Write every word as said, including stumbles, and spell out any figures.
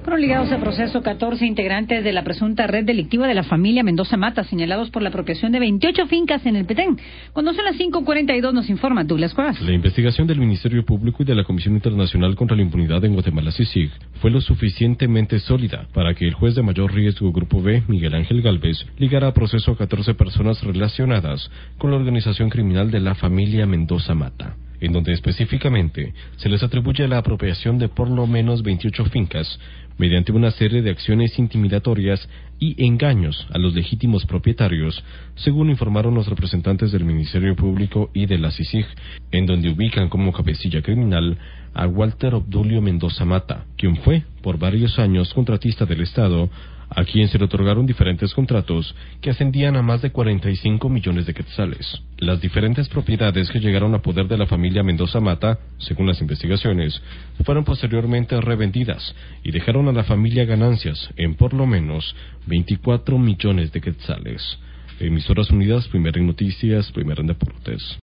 Fueron ligados a proceso catorce integrantes de la presunta red delictiva de la familia Mendoza Mata, señalados por la apropiación de veintiocho fincas en el Petén. Cuando son las cinco cuarenta y dos nos informa Douglas Cuevas. La investigación del Ministerio Público y de la Comisión Internacional contra la Impunidad en Guatemala, C I C I G, fue lo suficientemente sólida para que el juez de mayor riesgo Grupo B, Miguel Ángel Gálvez, ligara a proceso a catorce personas relacionadas con la organización criminal de la familia Mendoza Mata, en donde específicamente se les atribuye la apropiación de por lo menos veintiocho fincas mediante una serie de acciones intimidatorias y engaños a los legítimos propietarios, según informaron los representantes del Ministerio Público y de la C I C I G, en donde ubican como cabecilla criminal a Walter Obdulio Mendoza Mata, quien fue por varios años contratista del Estado, a quien se le otorgaron diferentes contratos que ascendían a más de cuarenta y cinco millones de quetzales. Las diferentes propiedades que llegaron a poder de la familia Mendoza Mata, según las investigaciones, fueron posteriormente revendidas y dejaron a la familia ganancias en por lo menos veinticuatro millones de quetzales. Emisoras Unidas, Primera en Noticias, Primera en Deportes.